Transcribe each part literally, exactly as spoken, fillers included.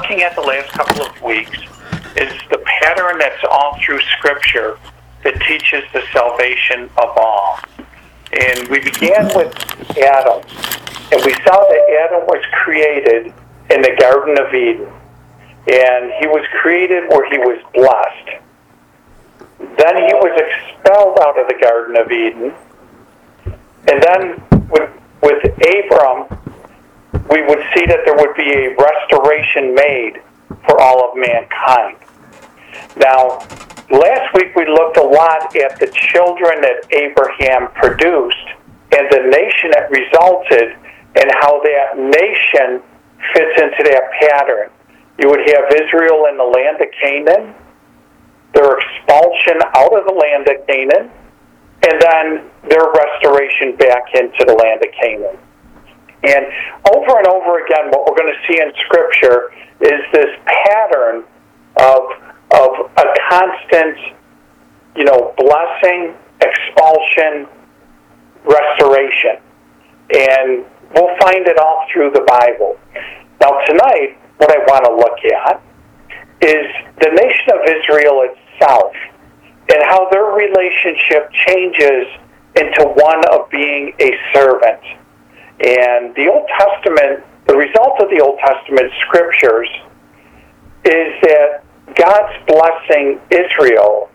looking at the last couple of weeks is the pattern that's all through Scripture that teaches the salvation of all. And we began with Adam, and we saw that Adam was created in the Garden of Eden, and he was created where he was blessed. Then he was expelled out of the Garden of Eden, and then with, with Abram, we would see that there would be a restoration made for all of mankind. Now, last week we looked a lot at the children that Abraham produced and the nation that resulted and how that nation fits into that pattern. You would have Israel in the land of Canaan, their expulsion out of the land of Canaan, and then their restoration back into the land of Canaan. And over and over again, what we're going to see in Scripture is this pattern of of a constant, you know, blessing, expulsion, restoration. And we'll find it all through the Bible. Now tonight, what I want to look at is the nation of Israel itself and how their relationship changes into one of being a servant. And the Old Testament, the result of the Old Testament scriptures is that God's blessing Israel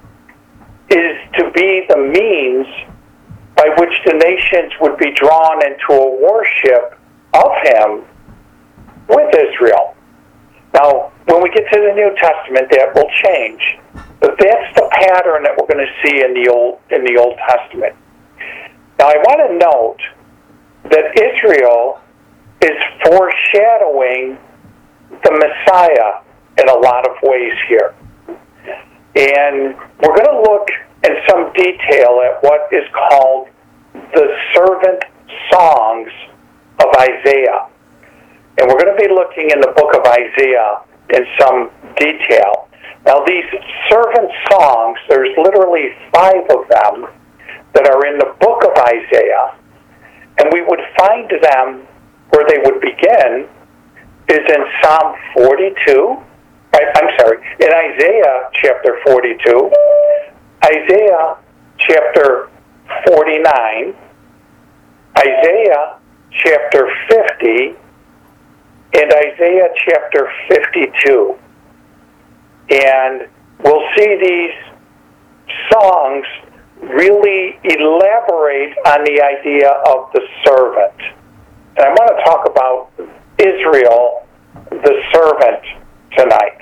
is to be the means by which the nations would be drawn into a worship of Him with Israel. Now, when we get to the New Testament, that will change. But that's the pattern that we're going to see in the Old in the Old Testament. Now, I want to note that Israel is foreshadowing the Messiah in a lot of ways here. And we're going to look in some detail at what is called the servant songs of Isaiah. And we're going to be looking in the book of Isaiah in some detail. Now, these servant songs, there's literally five of them that are in the book of Isaiah. And we would find them where they would begin is in Psalm forty-two. I'm sorry, in Isaiah chapter forty-two, Isaiah chapter forty-nine, Isaiah chapter fifty, and Isaiah chapter fifty-two. And we'll see these songs really elaborate on the idea of the servant. And I want to talk about Israel, the servant, tonight.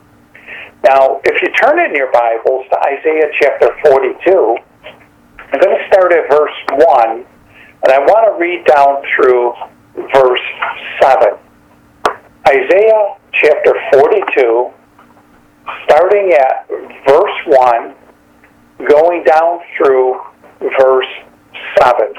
Now, if you turn in your Bibles to Isaiah chapter forty-two, I'm going to start at verse one, and I want to read down through verse seven. Isaiah chapter forty-two, starting at verse one, going down through verse seven.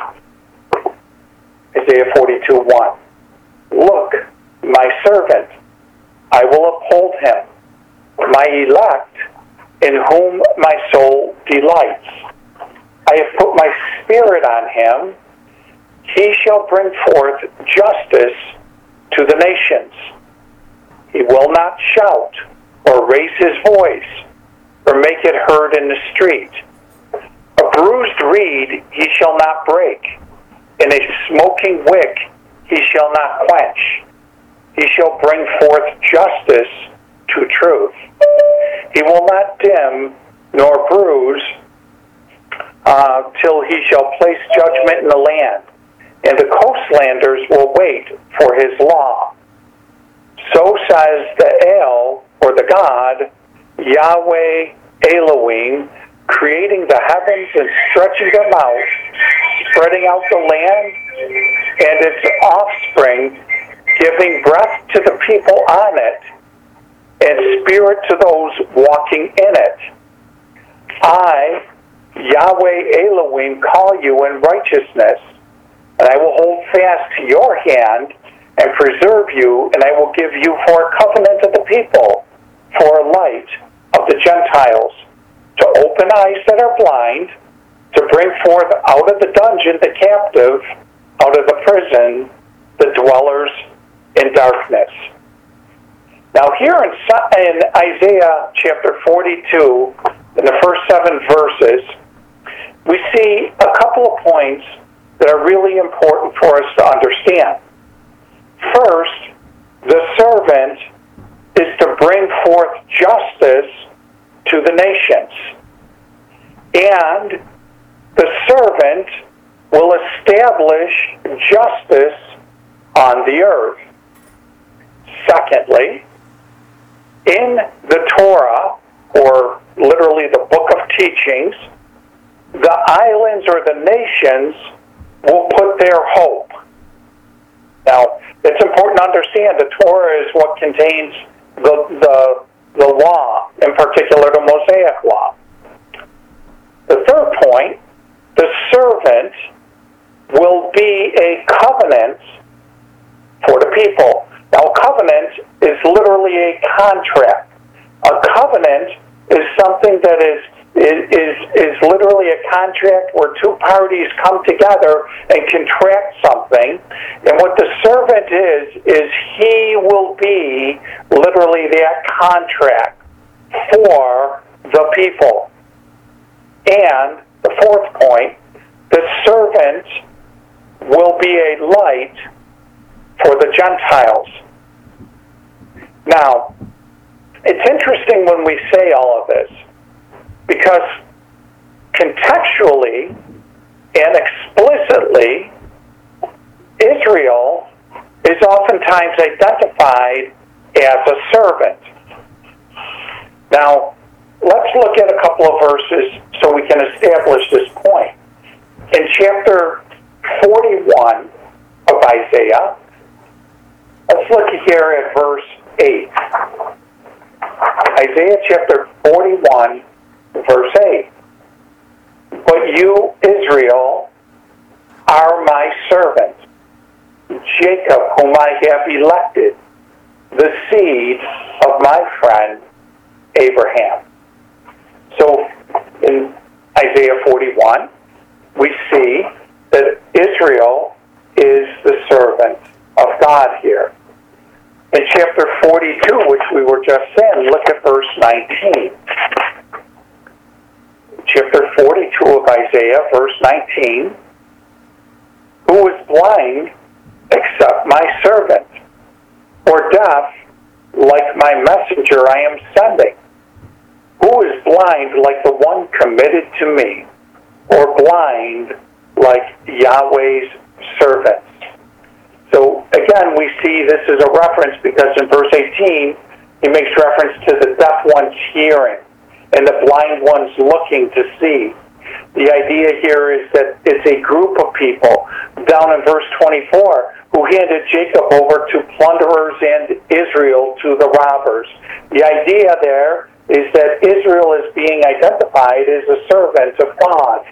Isaiah forty-two, one. Look, my servant, I will uphold him, my elect, in whom my soul delights. I have put my spirit on him. He shall bring forth justice to the nations. He will not shout or raise his voice or make it heard in the street. A bruised reed he shall not break, and a smoking wick he shall not quench. He shall bring forth justice to truth. He will not dim nor bruise uh, till he shall place judgment in the land, and the coastlanders will wait for his law. So says the El, or the God, Yahweh Elohim, creating the heavens and stretching them out, spreading out the land and its offspring, giving breath to the people on it, and spirit to those walking in it. I, Yahweh Elohim, call you in righteousness, and I will hold fast to your hand and preserve you, and I will give you for a covenant of the people, for a light of the Gentiles, to open eyes that are blind, to bring forth out of the dungeon the captive, out of the prison the dwellers in darkness. Now here in, in Isaiah chapter forty-two, in the first seven verses, we see a couple of points that are really important for us to understand. First, the servant is to bring forth justice to the nations. And the servant will establish justice on the earth. Secondly, in the Torah, or literally the book of teachings, the islands or the nations will put their hope. Now, it's important to understand the Torah is what contains the, the, the law, in particular the Mosaic law. The third point, the servant will be a covenant for the people. Now, a covenant is literally a contract. A covenant is something that is Is, is is literally a contract where two parties come together and contract something. And what the servant is, is he will be literally that contract for the people. And the fourth point, the servant will be a light for the Gentiles. Now, it's interesting when we say all of this, because contextually and explicitly, Israel is oftentimes identified as a servant. Now, let's look at a couple of verses so we can establish this point. In chapter forty-one of Isaiah, let's look here at verse eight. Isaiah chapter forty-one, verse eight. But you, Israel, are my servant, Jacob, whom I have elected, the seed of my friend Abraham. So in Isaiah forty-one, we see that Israel is the servant of God here. In chapter forty-two, which we were just in, look at verse nineteen. Chapter forty-two of Isaiah, verse nineteen. Who is blind except my servant, or deaf like my messenger I am sending? Who is blind like the one committed to me, or blind like Yahweh's servants? So again, we see this is a reference because in verse eighteen, he makes reference to the deaf ones hearing and the blind ones looking to see. The idea here is that it's a group of people, down in verse twenty-four, who handed Jacob over to plunderers and Israel to the robbers. The idea there is that Israel is being identified as a servant of God.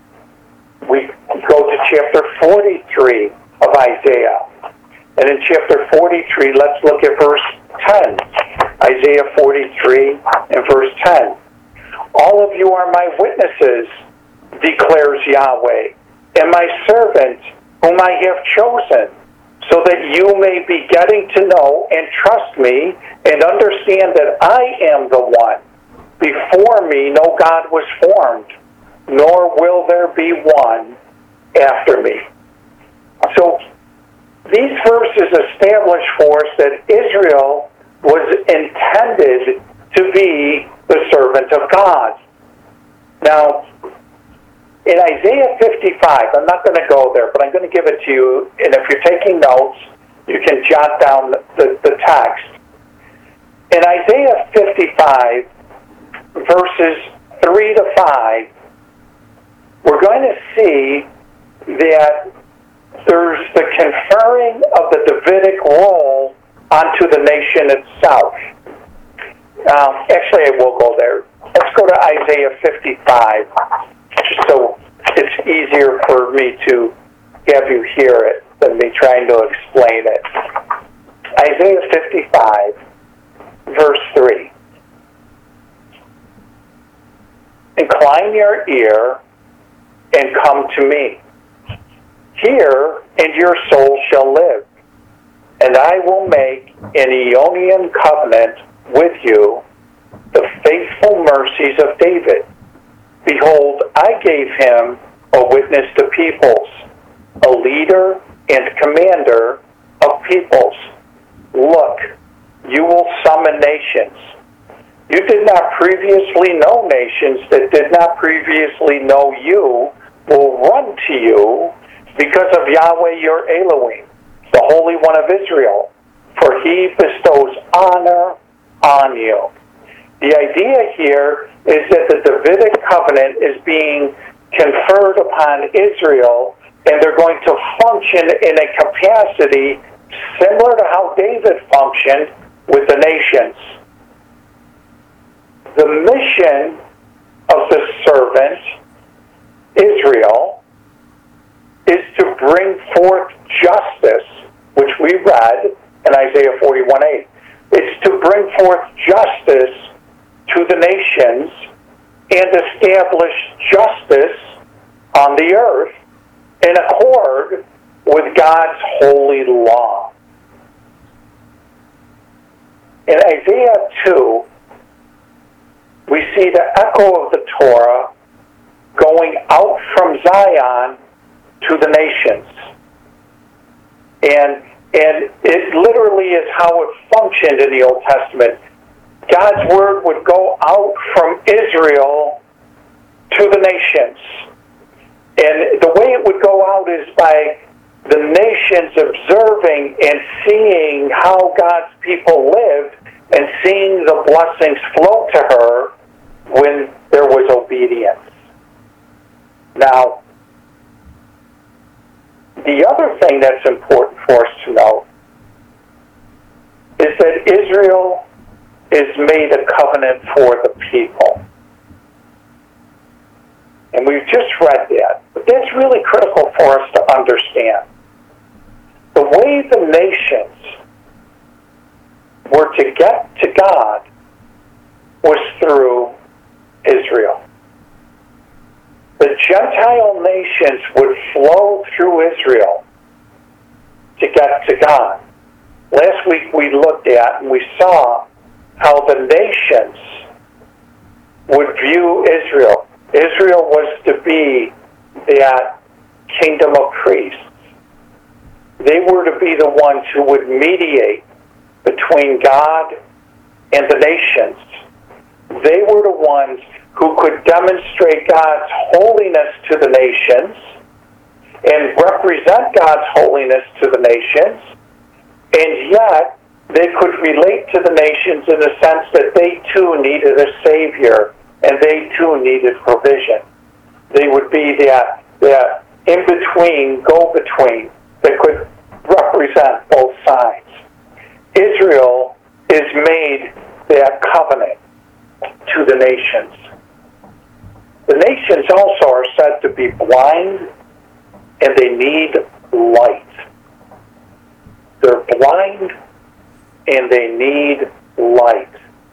We go to chapter forty-three of Isaiah. And in chapter forty-three, let's look at verse ten. Isaiah forty-three and verse ten. All of you are my witnesses, declares Yahweh, and my servant whom I have chosen, so that you may be getting to know and trust me and understand that I am the one. Before me no God was formed, nor will there be one after me. So these verses establish for us that Israel was intended to be the servant of God. Now, in Isaiah fifty-five, I'm not going to go there, but I'm going to give it to you, and if you're taking notes, you can jot down the, the, the text. In Isaiah fifty-five, verses three to five, we're going to see that there's the conferring of the Davidic role onto the nation itself. Um, actually, I will go there. Let's go to Isaiah fifty-five, just so it's easier for me to have you hear it than me trying to explain it. Isaiah fifty-five, verse three. Incline your ear and come to me. Hear, and your soul shall live. And I will make an Eonian covenant with you, the faithful mercies of David. Behold, I gave him a witness to peoples, a leader and commander of peoples. Look, you will summon nations. You did not previously know nations that did not previously know you will run to you because of Yahweh your Elohim, the Holy One of Israel, for he bestows honor on you. The idea here is that the Davidic covenant is being conferred upon Israel, and they're going to function in a capacity similar to how David functioned with the nations. The mission of the servant, Israel, is to bring forth justice, which we read in Isaiah forty-one eight. It's to bring forth justice to the nations and establish justice on the earth in accord with God's holy law. In Isaiah two, we see the echo of the Torah going out from Zion to the nations. And, and it literally is how it functioned in the Old Testament. God's word would go out from Israel to the nations. And the way it would go out is by the nations observing and seeing how God's people lived and seeing the blessings flow to her when there was obedience. Now, the other thing that's important for us to know is that Israel is made a covenant for the people. And we've just read that. But that's really critical for us to understand. The way the nations were to get to God was through Israel. The Gentile nations would flow through Israel to get to God. Last week we looked at and we saw how the nations would view Israel. Israel was to be that kingdom of priests. They were to be the ones who would mediate between God and the nations. They were the ones who could demonstrate God's holiness to the nations and represent God's holiness to the nations, and yet they could relate to the nations in the sense that they too needed a Savior and they too needed provision. They would be that, that in-between, go-between that could represent both sides. Israel is made that covenant to the nations. The nations also are said to be blind and they need light. They're blind and they need light.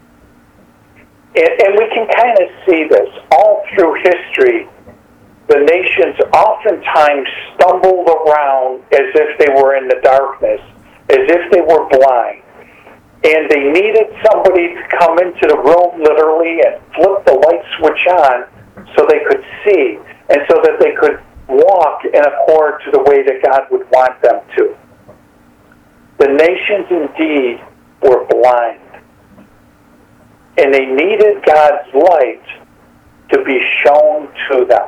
And, and we can kind of see this all through history. The nations oftentimes stumbled around as if they were in the darkness, as if they were blind. And they needed somebody to come into the room literally and flip the light switch on so they could see and so that they could walk in accord to the way that God would want them to. The nations indeed were blind. And they needed God's light to be shown to them.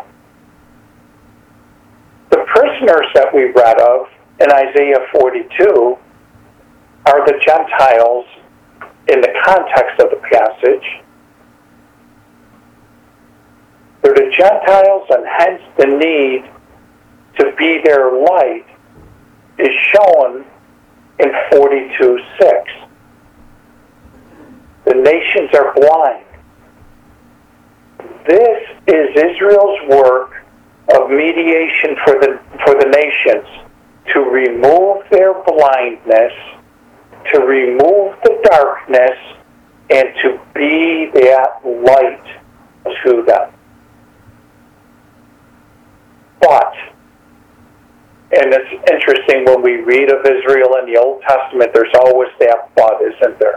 The prisoners that we read of in Isaiah forty-two are the Gentiles in the context of the passage. They're the Gentiles, and hence the need to be their light is shown in forty-two six. The nations are blind. This is Israel's work of mediation for the for the nations, to remove their blindness, to remove the darkness, and to be that light to them. But And it's interesting, when we read of Israel in the Old Testament, there's always that but, isn't there?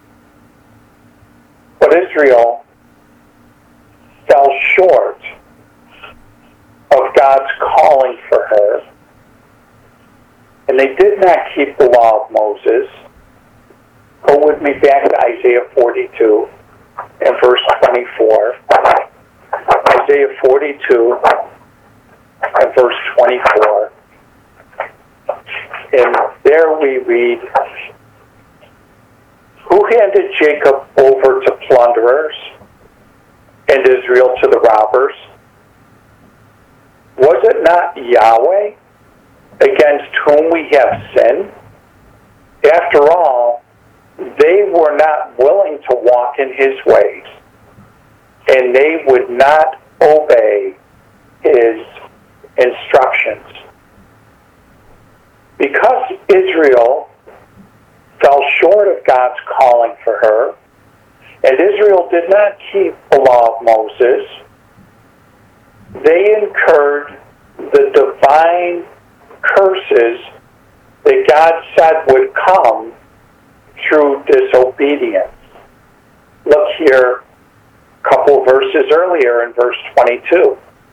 But Israel fell short of God's calling for her, and they did not keep the law of Moses. Go with me back to Isaiah forty-two and verse twenty-four. Isaiah forty-two and verse twenty-four. And there we read, who handed Jacob over to plunderers and Israel to the robbers? Was it not Yahweh, against whom we have sinned? After all, they were not willing to walk in his ways, and they would not obey his instructions. Because Israel fell short of God's calling for her, and Israel did not keep the law of Moses, they incurred the divine curses that God said would come through disobedience. Look here, a couple verses earlier in verse twenty-two.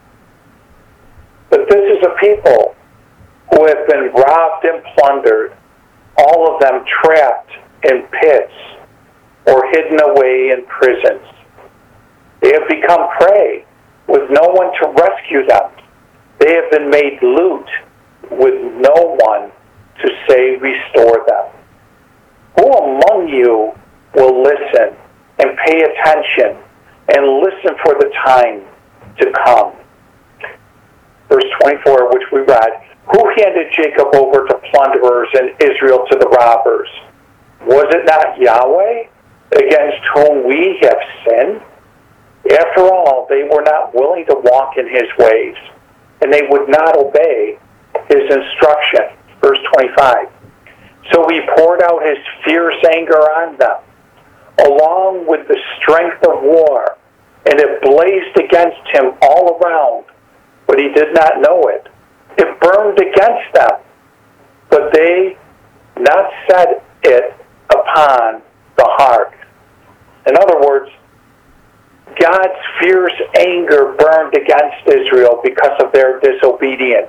But this is a people who have been robbed and plundered, all of them trapped in pits or hidden away in prisons. They have become prey with no one to rescue them. They have been made loot with no one to say restore them. Who among you will listen and pay attention and listen for the time to come? Verse twenty-four, which we read, who handed Jacob over to plunderers and Israel to the robbers? Was it not Yahweh, against whom we have sinned? After all, they were not willing to walk in his ways, and they would not obey his instruction. Verse twenty-five. So he poured out his fierce anger on them, along with the strength of war, and it blazed against him all around, but he did not know it. It burned against them, but they not set it upon the heart. In other words, God's fierce anger burned against Israel because of their disobedience,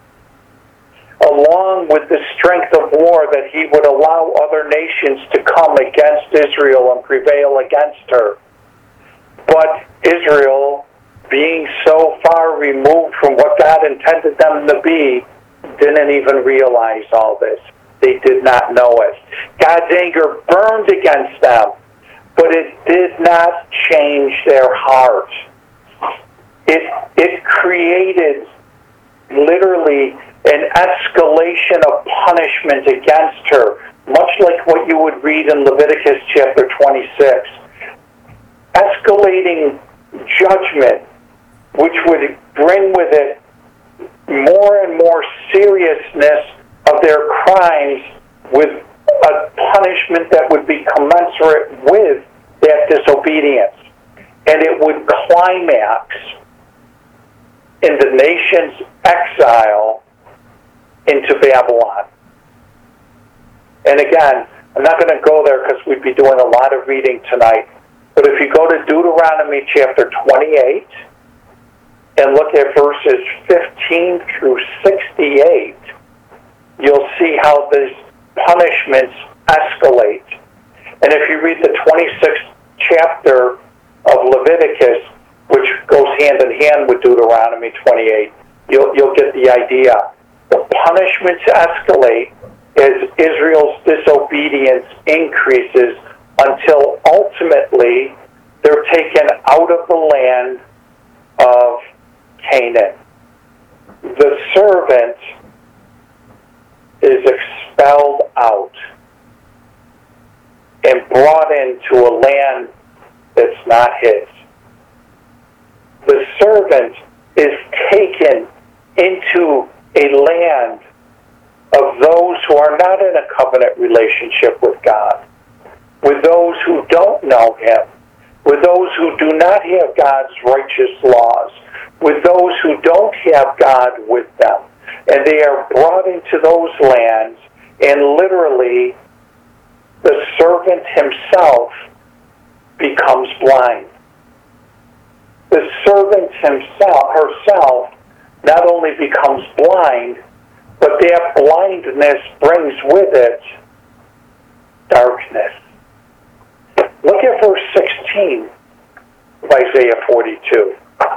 along with the strength of war that he would allow other nations to come against Israel and prevail against her. But Israel, being so far removed from what God intended them to be, didn't even realize all this. They did not know it. God's anger burned against them, but it did not change their heart. It, it created literally an escalation of punishment against her, much like what you would read in Leviticus chapter twenty-six. Escalating judgment, which would bring with it more and more seriousness of their crimes, with a punishment that would be commensurate with that disobedience. And it would climax in the nation's exile into Babylon. And again, I'm not going to go there because we'd be doing a lot of reading tonight. But if you go to Deuteronomy chapter twenty-eight and look at verses fifteen through sixty-eight, you'll see how these punishments escalate. And if you read the twenty-sixth chapter of Leviticus, which goes hand in hand with Deuteronomy twenty-eight, you'll, you'll get the idea. The punishments escalate as Israel's disobedience increases until ultimately they're taken out of the land of Canaan. The servant is expelled out and brought into a land that's not his. The servant is taken into a land of those who are not in a covenant relationship with God, with those who don't know him, with those who do not have God's righteous laws, with those who don't have God with them. and they are brought into those lands, and literally the servant himself becomes blind. The servant himself, herself, not only becomes blind, but that blindness brings with it darkness. Look at verse sixteen of Isaiah forty-two.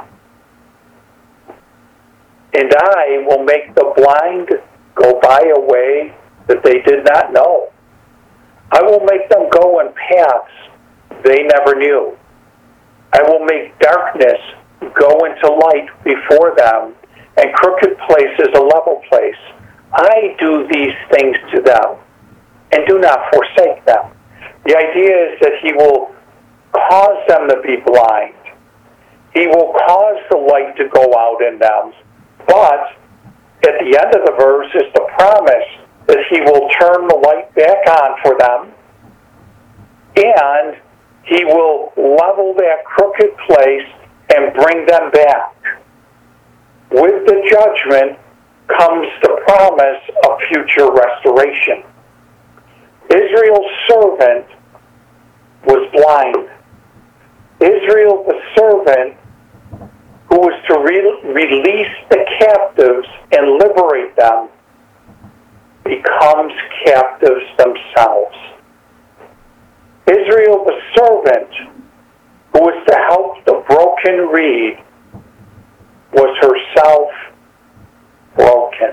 And I will make the blind go by a way that they did not know. I will make them go in paths they never knew. I will make darkness go into light before them, and crooked places a level place. I do these things to them, and do not forsake them. The idea is that he will cause them to be blind. He will cause the light to go out in them, but at the end of the verse is the promise that he will turn the light back on for them, and he will level that crooked place and bring them back. With the judgment comes the promise of future restoration. Israel's servant was blind. Israel, the servant who was to re- release the captives and liberate them, becomes captives themselves. Israel, the servant who was to help the broken reed, was herself broken.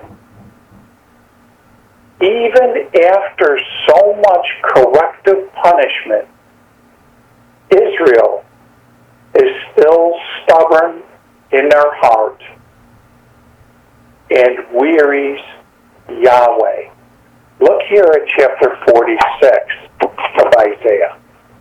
Even after so much corrective punishment, Israel is still stubborn in their heart and wearies Yahweh. Look here at chapter forty-six of Isaiah.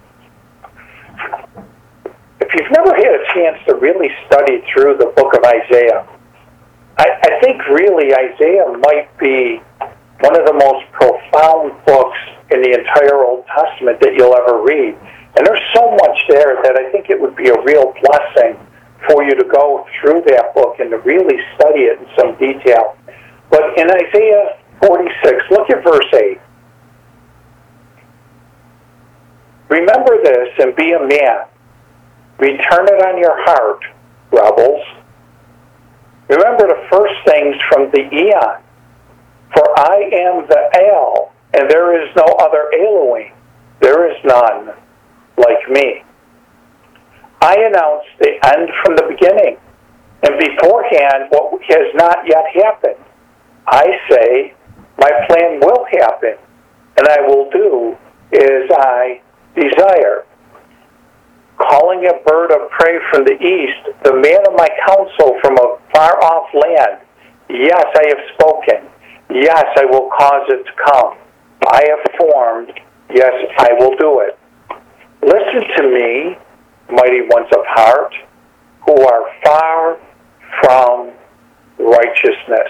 If you've never had a chance to really study through the book of Isaiah, I, I think really Isaiah might be one of the most profound books in the entire Old Testament that you'll ever read. And there's so much there that I think it would be a real blessing for you to go through that book and to really study it in some detail. But in Isaiah forty-six, look at verse eight. Remember this and be a man. Return it on your heart, rebels. Remember the first things from the eon. For I am the El, and there is no other Elohim. There is none like me. I announce the end from the beginning, and beforehand what has not yet happened. I say, my plan will happen, and I will do as I desire. Calling a bird of prey from the east, the man of my counsel from a far-off land. Yes, I have spoken. Yes, I will cause it to come. I have formed. Yes, I will do it. Listen to me, mighty ones of heart, who are far from righteousness.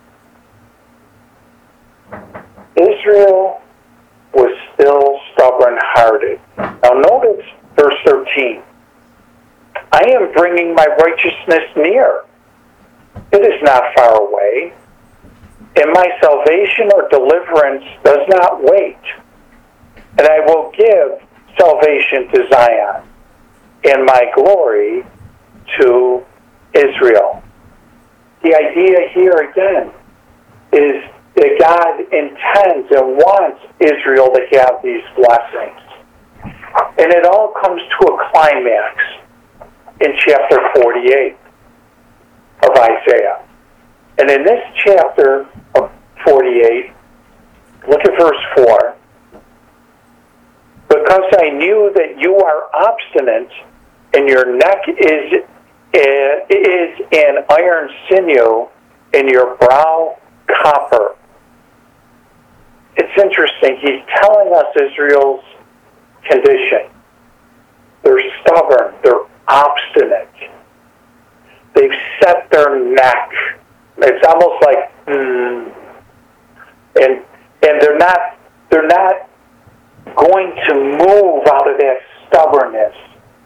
Israel was still stubborn-hearted. Now notice verse thirteen. I am bringing my righteousness near. It is not far away. And my salvation or deliverance does not wait. And I will give salvation to Zion and my glory to Israel. The idea here again is that God intends and wants Israel to have these blessings. And it all comes to a climax in chapter forty-eight of Isaiah. And in this chapter of forty-eight, look at verse four. Because I knew that you are obstinate, and your neck is, is an iron sinew, and your brow copper. It's interesting. He's telling us Israel's condition. They're stubborn. They're obstinate. They've set their neck. It's almost like, hmm. And and they're not they're not going to move out of that stubbornness.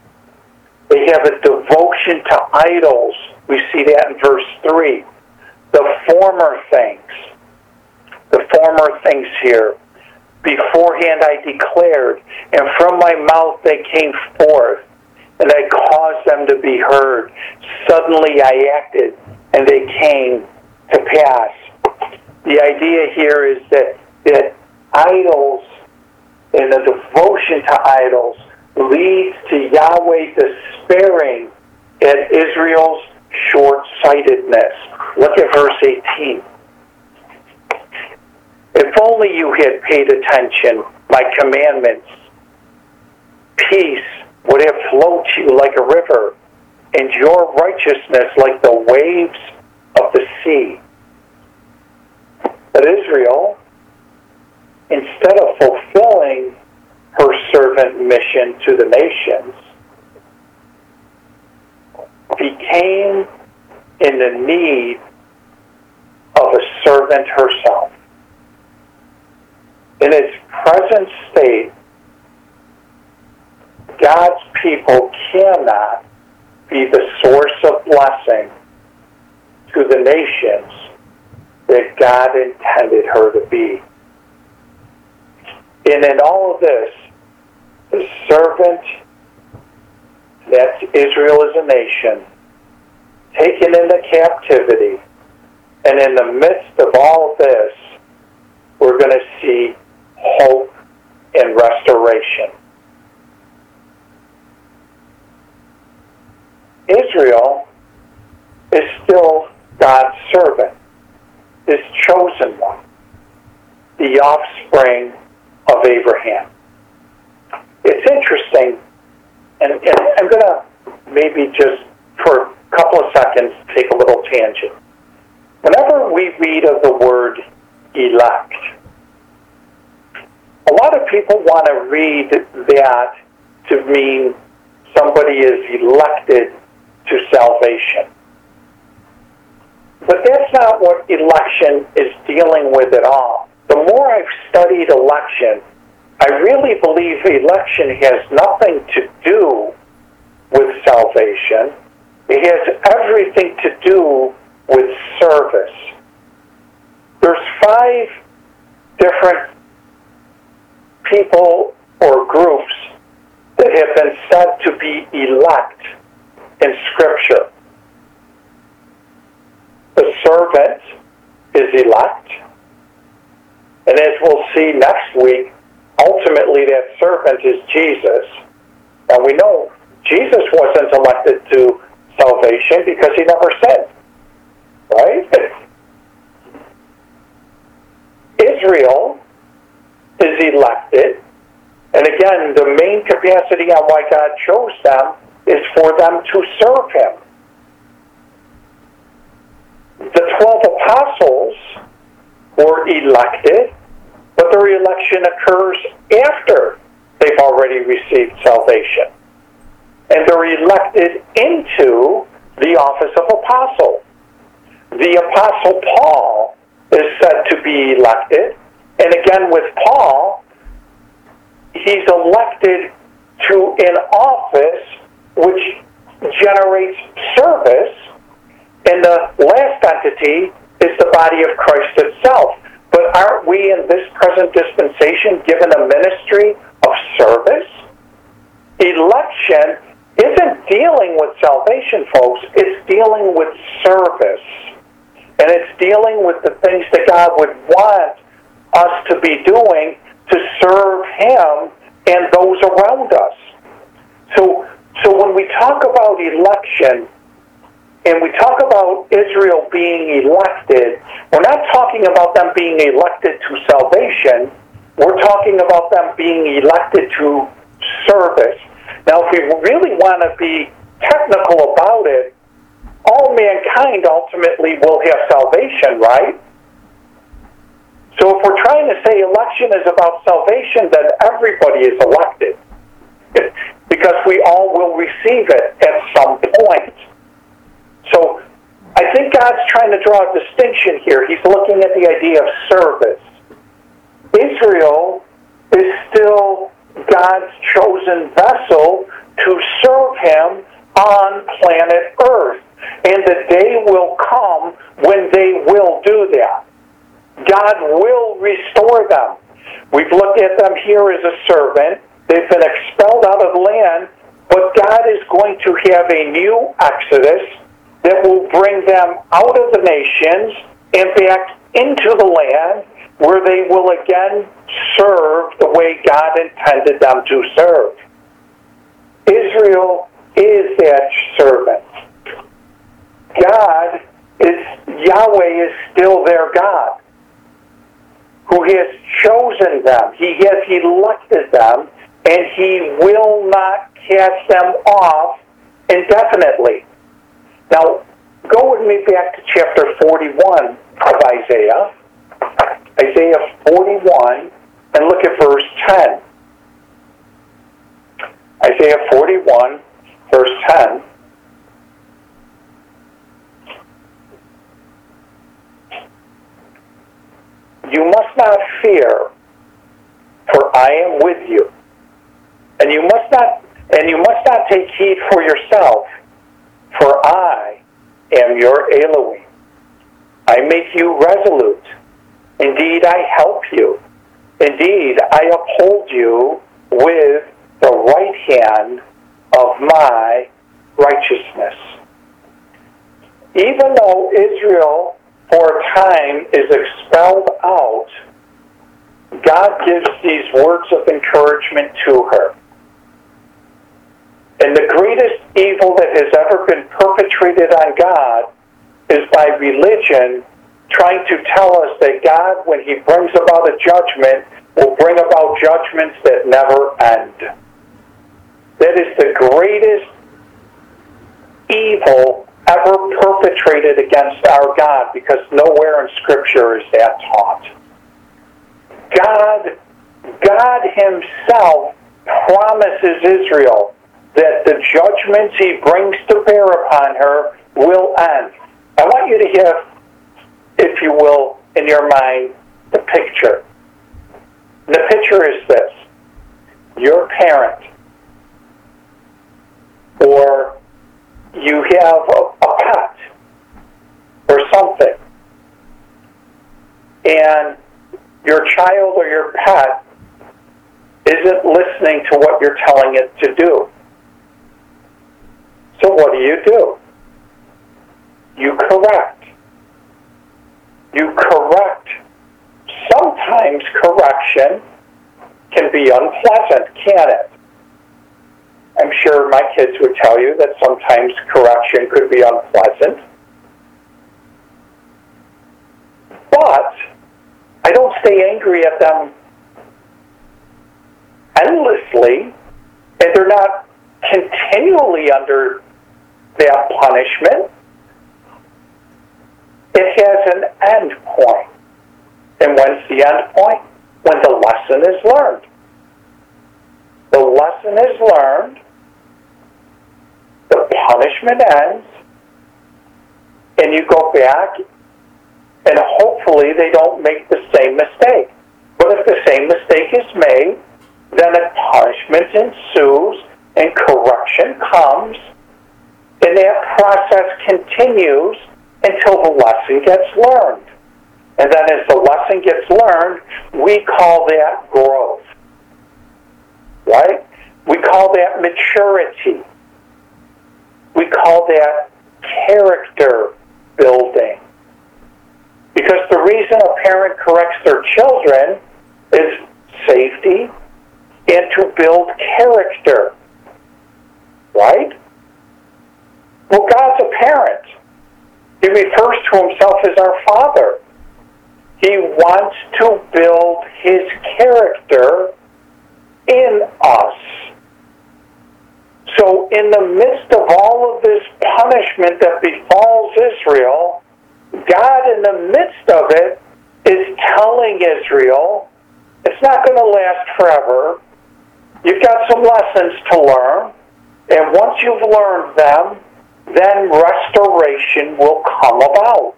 They have a devotion to idols. We see that in verse three. the former things, the former things here, beforehand I declared, and from my mouth they came forth, and I caused them to be heard. Suddenly I acted, and they came to pass. The idea here is that, that idols and the devotion to idols leads to Yahweh despairing at Israel's short-sightedness. Look at verse eighteen. If only you had paid attention, my commandments, peace would have flowed to you like a river, and your righteousness like the waves of the sea. But Israel, instead of fulfilling her servant mission to the nations, became in the need of a servant herself. In its present state, God's people cannot be the source of blessing to the nations that God intended her to be. And in all of this, the servant, that Israel is a nation, taken into captivity, and in the midst of all of this, we're going to see hope and restoration. Israel is still God's servant, his chosen one, the offspring of Abraham. It's interesting, and, and I'm going to maybe just for a couple of seconds take a little tangent. Whenever we read of the word elect, a lot of people want to read that to mean somebody is elected to salvation. But that's not what election is dealing with at all. The more I've studied election, I really believe election has nothing to do with salvation. It has everything to do with service. There's five different people or groups that have been said to be elect in Scripture. The servant is elect, and as we'll see next week, ultimately that servant is Jesus. And we know Jesus wasn't elected to salvation because he never sinned, right? Israel is elected, and again, the main capacity on why God chose them is for them to serve him. The twelve apostles were elected, but their election occurs after they've already received salvation. And they're elected into the office of apostle. The apostle Paul is said to be elected, and again with Paul, he's elected to an office which generates service, and the last entity is the body of Christ itself. But aren't we in this present dispensation given a ministry of service? Election isn't dealing with salvation, folks. It's dealing with service. And it's dealing with the things that God would want us to be doing to serve him and those around us. So, so when we talk about election, and we talk about Israel being elected, we're not talking about them being elected to salvation. We're talking about them being elected to service. Now, if we really want to be technical about it, all mankind ultimately will have salvation, right? So if we're trying to say election is about salvation, then everybody is elected, because we all will receive it at some point. So I think God's trying to draw a distinction here. He's looking at the idea of service. Israel is still God's chosen vessel to serve him on planet Earth. And the day will come when they will do that. God will restore them. We've looked at them here as a servant. They've been expelled out of the land, but God is going to have a new exodus that will bring them out of the nations and back into the land where they will again serve the way God intended them to serve. Israel is that servant. God is, Yahweh is still their God, who has chosen them. He has elected them, and He will not cast them off indefinitely. Now, go with me back to chapter forty-one of Isaiah. Isaiah forty-one, and look at verse ten. Isaiah forty-one, verse ten. You must not fear, for I am with you. And you must not and you must not take heed for yourself, for I am your Elohim. I make you resolute. Indeed, I help you. Indeed, I uphold you with the right hand of my righteousness. Even though Israel for a time is expelled out, God gives these words of encouragement to her. And the greatest evil that has ever been perpetrated on God is by religion trying to tell us that God, when He brings about a judgment, will bring about judgments that never end. That is the greatest evil ever perpetrated against our God, because nowhere in Scripture is that taught. God, God Himself promises Israel that the judgments He brings to bear upon her will end. I want you to have, if you will, in your mind, the picture. The picture is this. Your parent, or you have a, a pet or something, and your child or your pet isn't listening to what you're telling it to do. So what do you do? You correct. You correct. Sometimes correction can be unpleasant, can it? I'm sure my kids would tell you that sometimes correction could be unpleasant. But I don't stay angry at them endlessly, and they're not continually under that punishment. It has an end point. And when's the end point? When the lesson is learned. The lesson is learned, the punishment ends, and you go back, and hopefully they don't make the same mistake. But if the same mistake is made, then a punishment ensues, and correction comes, and that process continues until the lesson gets learned. And then as the lesson gets learned, we call that growth. Right? We call that maturity. We call that character building. Because the reason a parent corrects their children is safety and to build character. Right? Well, God's a parent. He refers to Himself as our Father. He wants to build His character in us. So in the midst of all of this punishment that befalls Israel, God in the midst of it is telling Israel, it's not going to last forever. You've got some lessons to learn, and once you've learned them, then restoration will come about.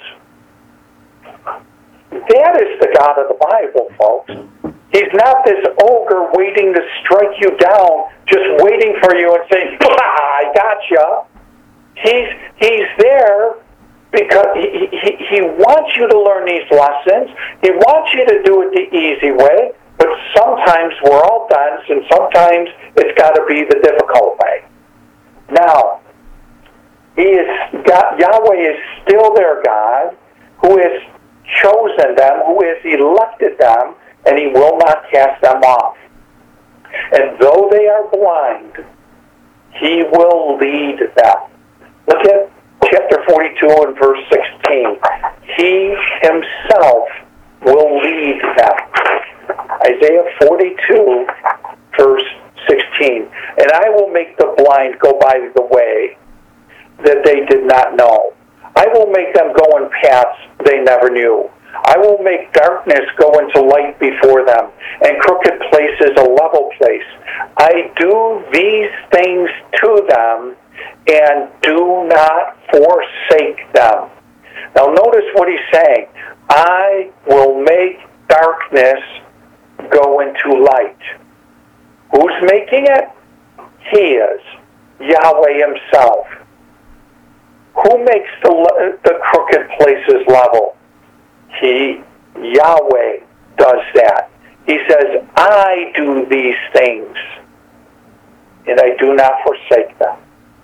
That is the God of the Bible, folks. He's not this ogre waiting to strike you down, just waiting for you and saying, I gotcha. He's he's there because he, he, he wants you to learn these lessons. He wants you to do it the easy way, but sometimes we're all dense, and sometimes it's got to be the difficult way. Now, he is God, Yahweh is still their God, who has chosen them, who has elected them, and he will not cast them off. And though they are blind, he will lead them. Look at chapter forty-two and verse sixteen. He himself will lead them. Isaiah forty-two, verse sixteen. And I will make the blind go by the way that they did not know. I will make them go in paths they never knew. I will make darkness go into light before them, and crooked places a level place. I do these things to them, and do not forsake them. Now notice what he's saying. I will make darkness go into light. Who's making it? He is. Yahweh himself. Who makes the, the crooked places level? He, Yahweh, does that. He says, I do these things, and I do not forsake them.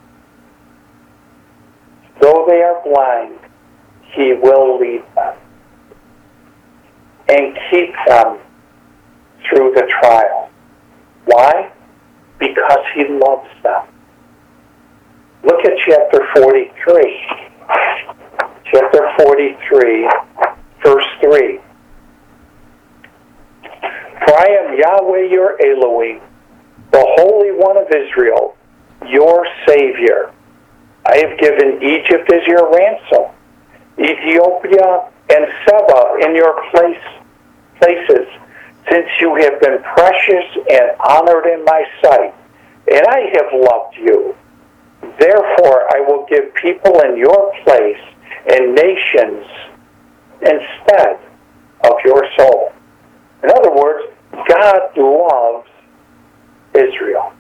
Though they are blind, he will lead them and keep them through the trial. Why? Because he loves them. Look at chapter forty-three. Chapter forty-three, verse three. For I am Yahweh your Elohim, the Holy One of Israel, your Savior. I have given Egypt as your ransom, Ethiopia and Seba in your place, places, since you have been precious and honored in my sight, and I have loved you. Therefore I will give people in your place and nations instead of your soul. In other words, God loves Israel.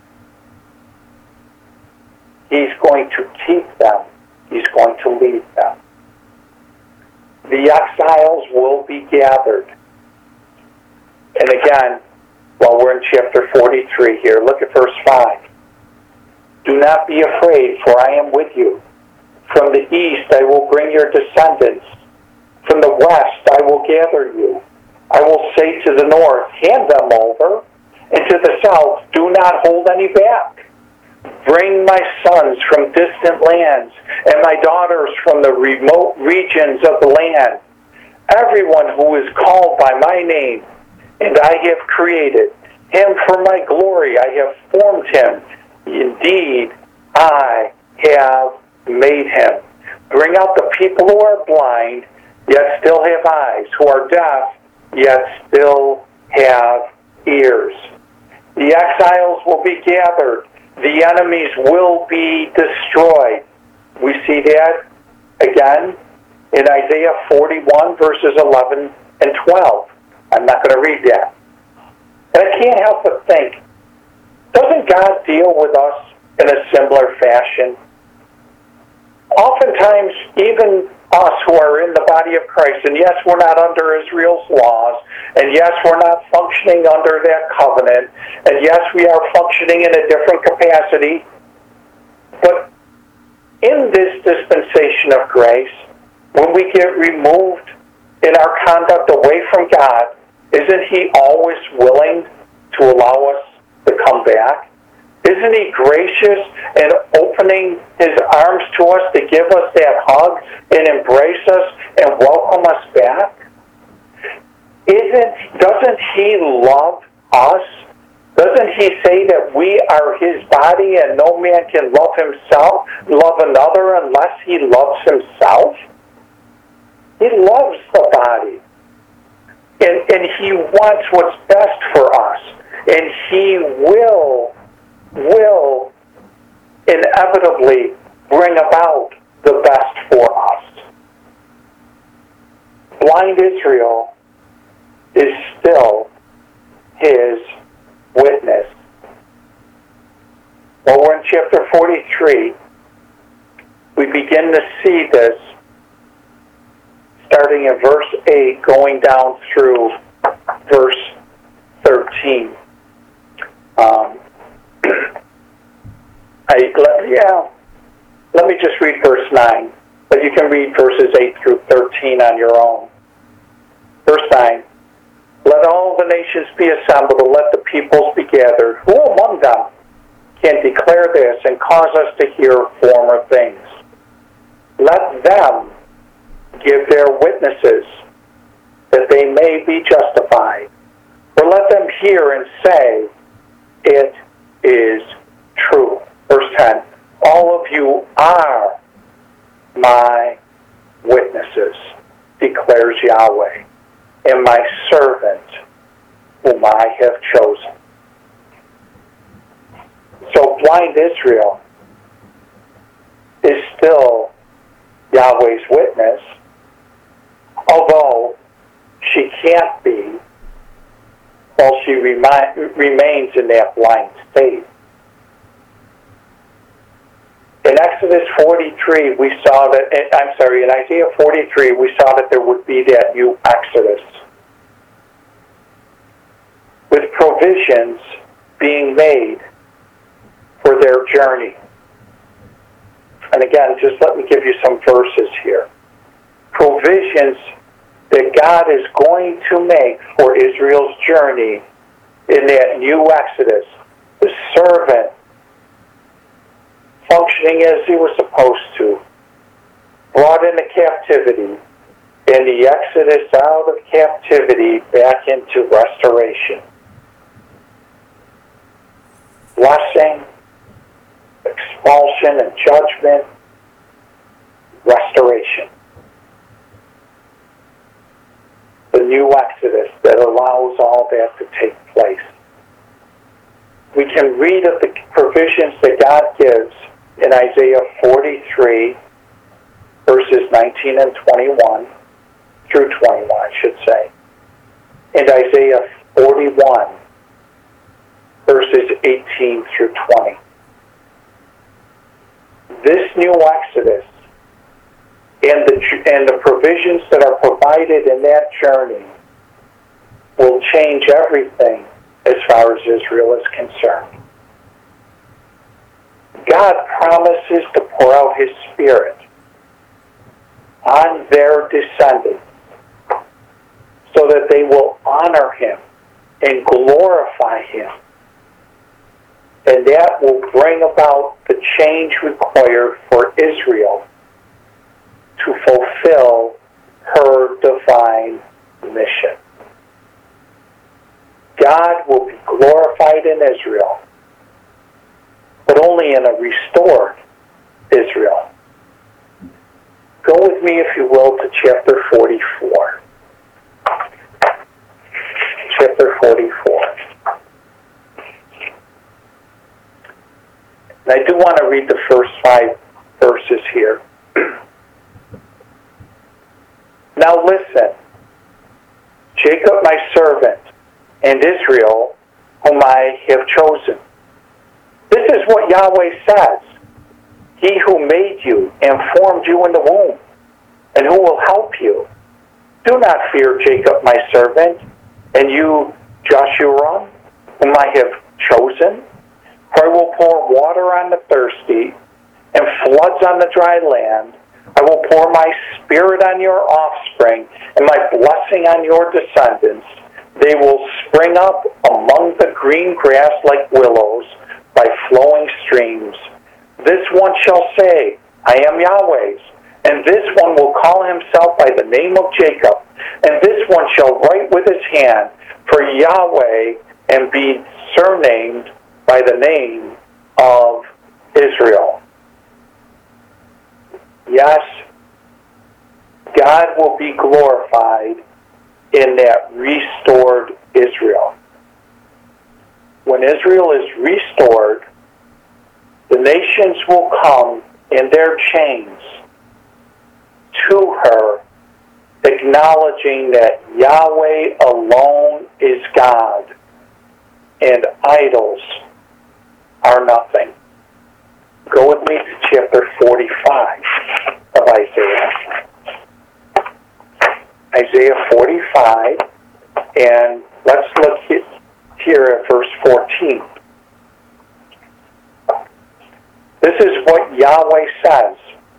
He's going to keep them. He's going to lead them. The exiles will be gathered. And again, while we're in chapter forty-three here, look at verse five. Do not be afraid, for I am with you. From the east I will bring your descendants. From the west I will gather you. I will say to the north, hand them over, and to the south, do not hold any back. Bring my sons from distant lands, and my daughters from the remote regions of the land. Everyone who is called by my name, and I have created him for my glory. I have formed him. Indeed, I have made him. Bring out the people who are blind, yet still have eyes, who are deaf, yet still have ears. The exiles will be gathered. The enemies will be destroyed. We see that again in Isaiah forty-one, verses eleven and twelve. I'm not going to read that. And I can't help but think, doesn't God deal with us in a similar fashion? Oftentimes, even us who are in the body of Christ, and yes, we're not under Israel's laws, and yes, we're not functioning under that covenant, and yes, we are functioning in a different capacity, but in this dispensation of grace, when we get removed in our conduct away from God, isn't he always willing to allow us to come back? Isn't he gracious and opening his arms to us to give us that hug and embrace us and welcome us back? Isn't, doesn't he love us? Doesn't he say that we are his body and no man can love himself, love another unless he loves himself? He loves the body. And, and he wants what's best for us. And he will will inevitably bring about the best for us. Blind Israel is still his witness. Well, we're in chapter forty-three. we begin to see this starting in verse eight, going down through verse thirteen. Um, I, yeah, let me just read verse nine, but you can read verses eight through thirteen on your own. Verse nine, let all the nations be assembled, and let the peoples be gathered. Who among them can declare this and cause us to hear former things? Let them give their witnesses, that they may be justified. Or let them hear and say, it is true. Verse ten, all of you are my witnesses, declares Yahweh, and my servant whom I have chosen. So blind Israel is still Yahweh's witness, although she can't be while she remi- remains in that blind state. In Exodus forty-three, we saw that, I'm sorry, in Isaiah forty-three, we saw that there would be that new Exodus, with provisions being made for their journey. And again, just let me give you some verses here. Provisions that God is going to make for Israel's journey in that new Exodus. The servant functioning as he was supposed to, brought into captivity, and the exodus out of captivity back into restoration. Blessing, expulsion and judgment, restoration. The new exodus that allows all that to take place. We can read of the provisions that God gives in Isaiah forty-three, verses nineteen and twenty-one, through twenty-one, I should say. And Isaiah forty-one, verses eighteen through twenty. This new exodus and the, and the provisions that are provided in that journey will change everything as far as Israel is concerned. God promises to pour out His Spirit on their descendants so that they will honor Him and glorify Him. And that will bring about the change required for Israel to fulfill her divine mission. God will be glorified in Israel, but only in a restored Israel. Go with me, if you will, to chapter forty-four. Chapter forty-four. And I do want to read the first five verses here. Now listen, Jacob my servant, and Israel whom I have chosen. This is what Yahweh says. He who made you and formed you in the womb, and who will help you. Do not fear Jacob my servant, and you Joshua whom I have chosen. For I will pour water on the thirsty, and floods on the dry land. I will pour my spirit on your offspring, and my blessing on your descendants. They will spring up among the green grass like willows by flowing streams. This one shall say, I am Yahweh's, and this one will call himself by the name of Jacob, and this one shall write with his hand for Yahweh and be surnamed by the name of Israel. Yes, God will be glorified in that restored Israel. When Israel is restored, the nations will come in their chains to her, acknowledging that Yahweh alone is God and idols are nothing. Go with me to chapter forty-five. of Isaiah. Isaiah forty-five, and let's look here at verse fourteen. This is what Yahweh says.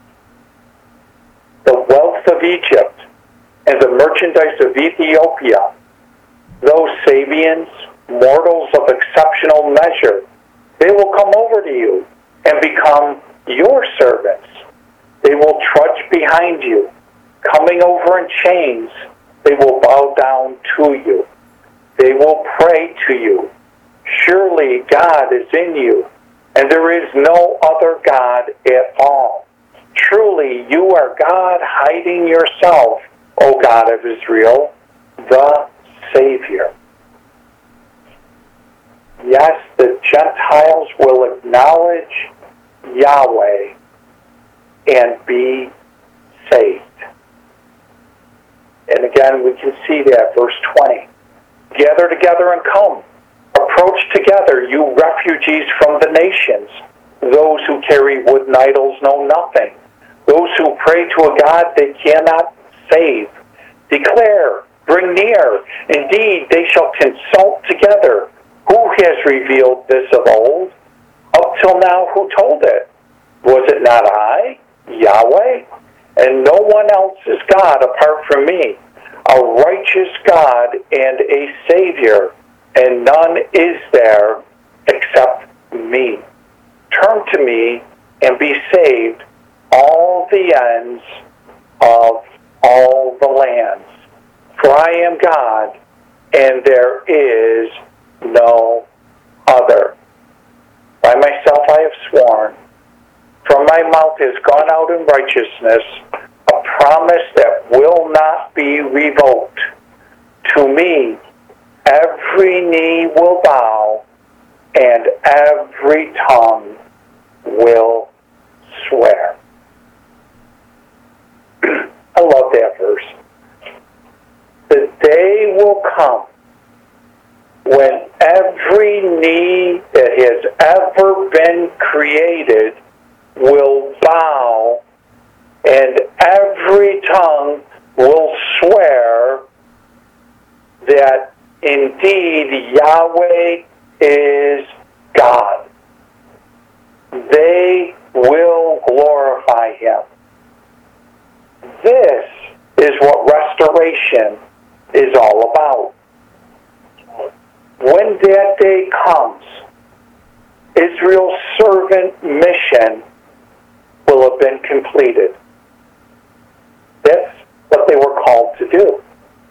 The wealth of Egypt and the merchandise of Ethiopia, those Sabians, mortals of exceptional measure, they will come over to you and become your servants. They will trudge behind you, coming over in chains. They will bow down to you. They will pray to you. Surely God is in you, and there is no other God at all. Truly, you are God hiding yourself, O God of Israel, the Savior. Yes, the Gentiles will acknowledge Yahweh and be saved. And again, we can see that, verse twenty. Gather together and come. Approach together, you refugees from the nations. Those who carry wooden idols know nothing. Those who pray to a God they cannot save. Declare, bring near. Indeed, they shall consult together. Who has revealed this of old? Up till now, who told it? Was it not I, Yahweh? And no one else is God apart from me, a righteous God and a Savior, and none is there except me. Turn to me and be saved, all the ends of all the lands. For I am God, and there is no other. By myself I have sworn. From my mouth has gone out in righteousness a promise that will not be revoked. To me every knee will bow, and every tongue will swear. I love that verse. The day will come when every knee that has ever been created will bow, and every tongue will swear that indeed Yahweh is God. They will glorify Him. This is what restoration is all about. When that day comes, Israel's servant mission will have been completed. That's what they were called to do.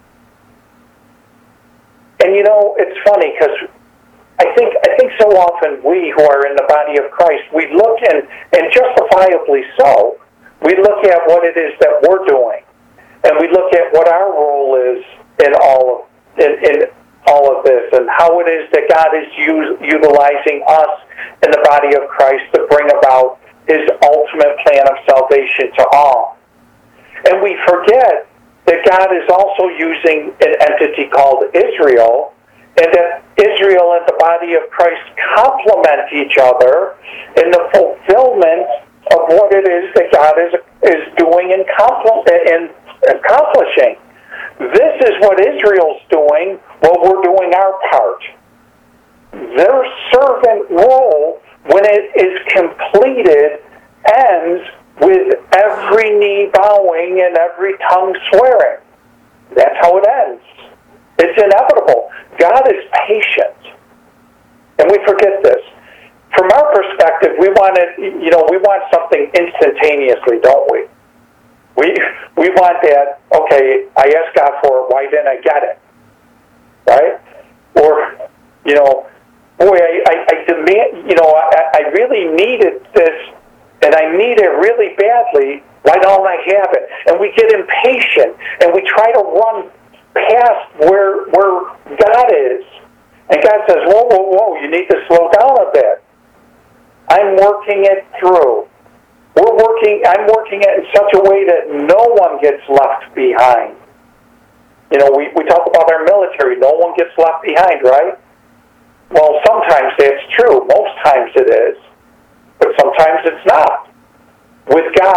And you know, it's funny because I think I think so often we who are in the body of Christ, we look and, and justifiably so, we look at what it is that we're doing. And we look at what our role is in all of in, in all of this, and how it is that God is use, utilizing us in the body of Christ to bring about His ultimate plan of salvation to all. And we forget that God is also using an entity called Israel, and that Israel and the body of Christ complement each other in the fulfillment of what it is that God is is doing and accomplishing. This is what Israel's doing while we're doing our part. Their servant role, when it is completed, ends with every knee bowing and every tongue swearing. That's how it ends. It's inevitable. God is patient. And we forget this. From our perspective, we want it, you know, we want something instantaneously, don't we? We we want that, okay, I asked God for it, why didn't I get it? Right? Or, you know, boy, I, I, I demand, you know, I, I really needed this, and I need it really badly, why don't I have it? And we get impatient, and we try to run past where where God is. And God says, whoa, whoa, whoa, you need to slow down a bit. I'm working it through. We're working, I'm working it in such a way that no one gets left behind. You know, we, we talk about our military, no one gets left behind, right? Well, sometimes that's true. Most times it is. But sometimes it's not. With God,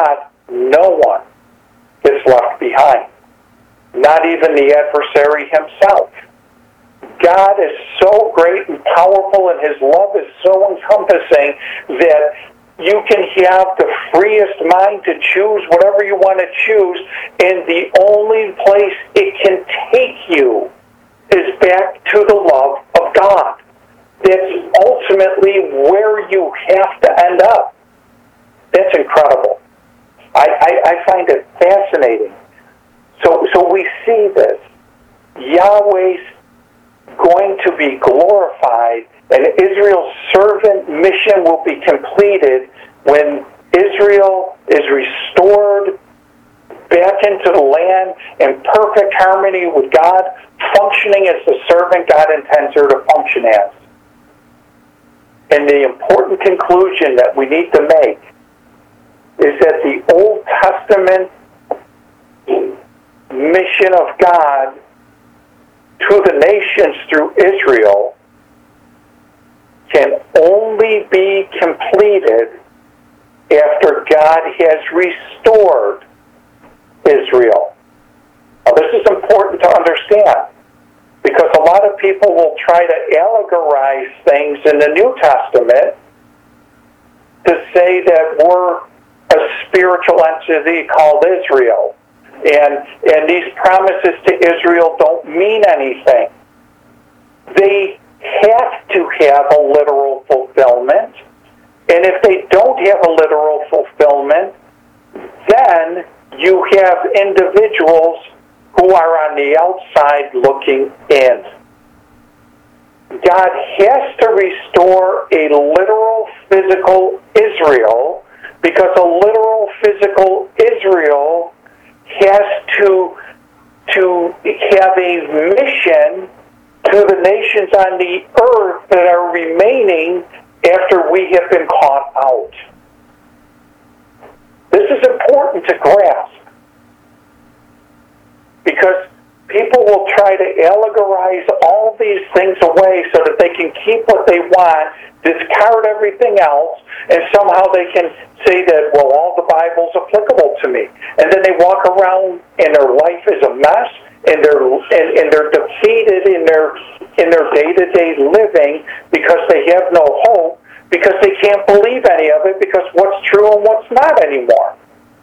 No one is left behind, not even the adversary himself. God is so great and powerful, and His love is so encompassing that you can have the freest mind to choose whatever you want to choose, and the only place it can take you is back to the love of God. That's ultimately where you have to end up. That's incredible. I, I, I find it fascinating. So, so we see this. Yahweh's going to be glorified, and Israel's servant mission will be completed when Israel is restored back into the land in perfect harmony with God, functioning as the servant God intends her to function as. And the important conclusion that we need to make is that the Old Testament mission of God to the nations through Israel can only be completed after God has restored Israel. Now, this is important to understand, because a lot of people will try to allegorize things in the New Testament to say that we're a spiritual entity called Israel, and and these promises to Israel don't mean anything. They have to have a literal fulfillment, and if they don't have a literal fulfillment, then you have individuals who are on the outside looking in. God has to restore a literal physical Israel, because a literal physical Israel has to, to have a mission to the nations on the earth that are remaining after we have been caught out. This is important to grasp, because people will try to allegorize all these things away so that they can keep what they want, discard everything else, and somehow they can say that, well, all the Bible's applicable to me. And then they walk around and their life is a mess, and they're and, and they're defeated in their in their day-to-day living because they have no hope, because they can't believe any of it, because what's true and what's not anymore.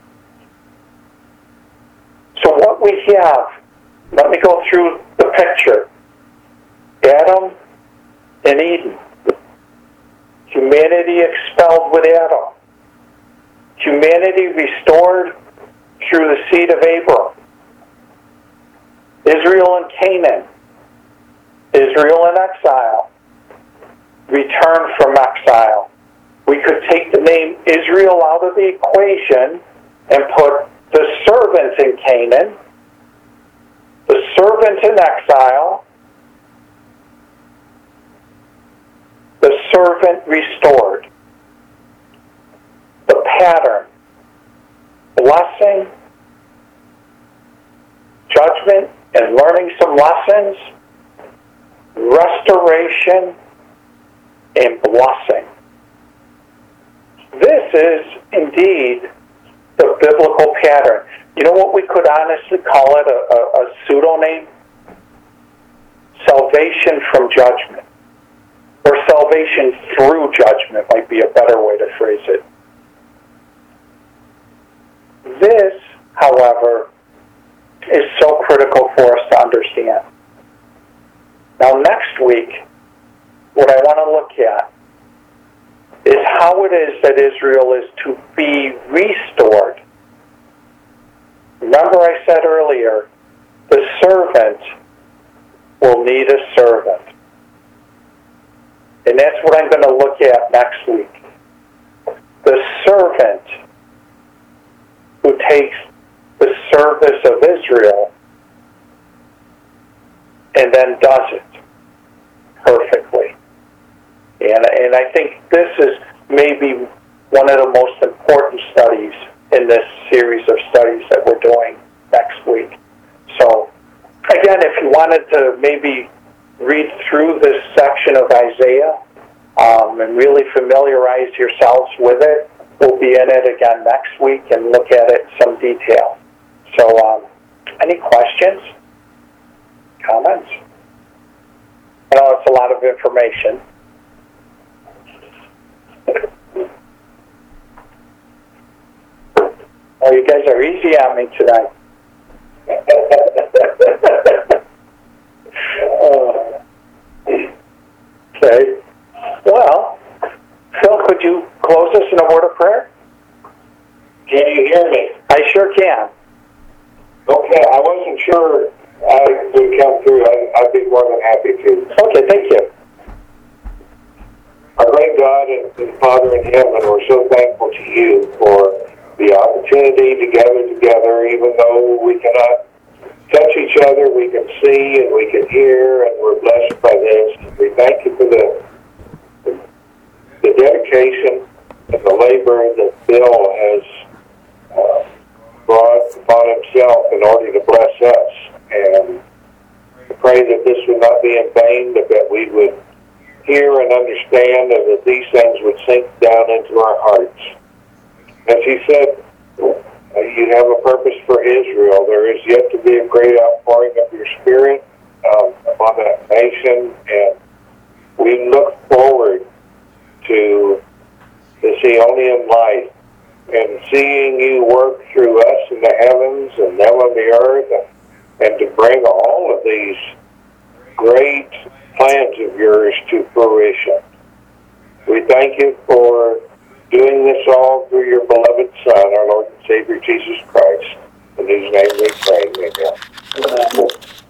So what we have, let me go through the picture. Adam and Eden. Humanity expelled with Adam. Humanity restored through the seed of Abraham. Israel and Canaan. Israel in exile. Return from exile. We could take the name Israel out of the equation and put the servant in Canaan, the servant in exile, the servant restored. The pattern: blessing, judgment, and learning some lessons, restoration, and blessing. This is indeed the biblical pattern. You know what we could honestly call it? A, a, a pseudonym? Salvation from judgment. Or salvation through judgment might be a better way to phrase it. This, however, is so critical for us to understand. Now, next week, what I want to look at is how it is that Israel is to be restored. Remember, I said earlier, the servant will need a servant. And that's what I'm going to look at next week. The servant who takes the service of Israel and then does it perfectly. And, and I think this is maybe one of the most important studies in this series of studies that we're doing next week. So, again, if you wanted to maybe read through this section of Isaiah um, and really familiarize yourselves with it, we'll be in it again next week and look at it in some detail. So, um, any questions? Comments? I know it's a lot of information. Oh, you guys are easy on me tonight. uh, okay. Well, Phil, could you close us in a word of prayer? Can you hear me? I sure can. Okay, I wasn't sure I would come through. I, I'd be more than happy to. Okay, thank you. Our great God and, and Father in heaven, we're so thankful to you for the opportunity to gather together, even though we cannot touch each other, we can see and we can hear, and we're blessed by this. We thank you for the, the, the dedication and the labor that Bill has uh, brought upon himself in order to bless us. And I pray that this would not be in vain, but that we would hear and understand, and that these things would sink down into our hearts. As he said, uh, you have a purpose for Israel. There is yet to be a great outpouring of your Spirit um, upon that nation, and we look forward to the Zionian life and seeing you work through us in the heavens and them on the earth, and, and to bring all of these great plans of yours to fruition. We thank you for doing this all through your beloved Son, our Lord and Savior Jesus Christ, in whose name we pray. Amen.